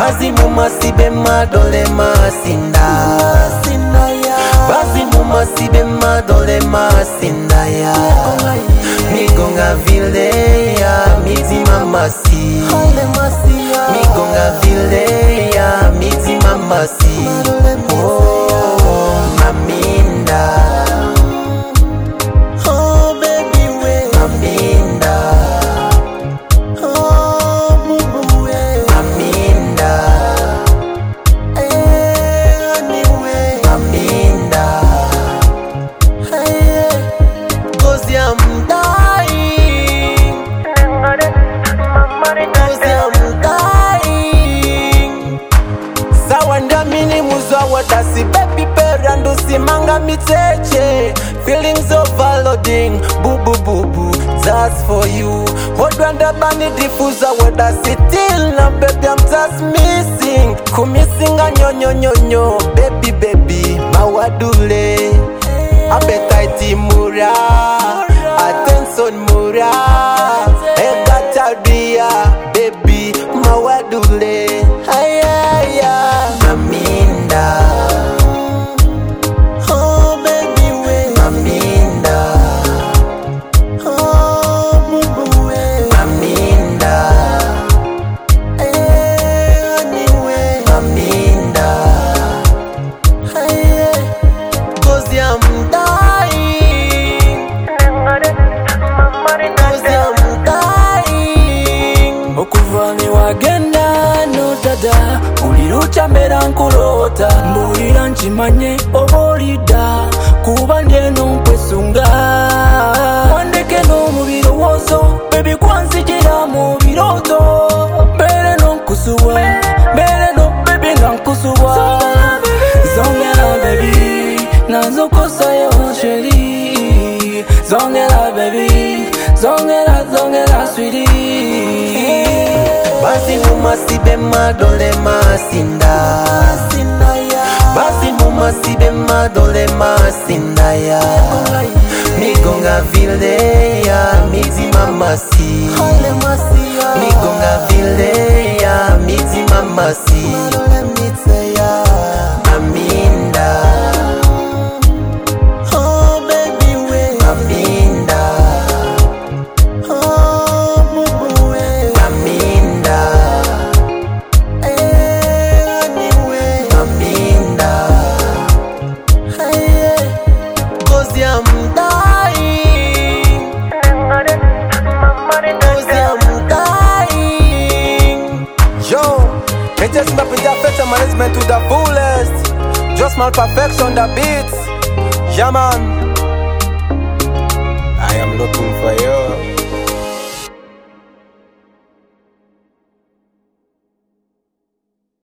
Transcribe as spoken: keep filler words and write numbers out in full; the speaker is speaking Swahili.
Bazi muma sibe madole masinda Bazi muma sibe madole masinda ya Migonga vile ya mizi mamasi Migonga vile ya mizi mamasi Oh maminda Oh baby we Maminda Oh bubu we Maminda Eh anyway Maminda Hey Cause I'm dying Cause I'm dying Sawanda mini muzwa watasi baby perandu simanga miteche Feelings overloading Boo boo boo boo That's for you Hodwanda bani diffuser watasi till na baby I'm just missing Kumisinga nyonyo nyonyo Baby baby Mawadule Appetite mura Attention mura Ega tabia Baby Mawadule Ayaya Maminda Oh baby we Maminda Oh bubu we Maminda Eh anyway Maminda Hey Cause I'm dying Cause I'm dying Okuvani wagenda no dada Ulirucha mera nkulota Mbulira nchimanye obolida Kuba ndeno nkwesunga Wandeke no mubirowozo Baby kwanzijira mu biroto Bere no nkusuwa Bere no baby nga nkusuwa Zongera baby Nazo kosa yo sheri Zongera baby Zongera zongera sweetie Bazi muma sibe madole masinda Bazi muma sibe madole masinda ya Migonga vile ya mizi mamasi Migonga vile ya mizi mamasi Maminda Oh baby we Maminda Oh bubu we Maminda Eh anyway Maminda Hey Cause I'm dying Cause I'm dying Yo Me just my perfection management to the fullest Just my perfection the beats Yeah man I am looking for you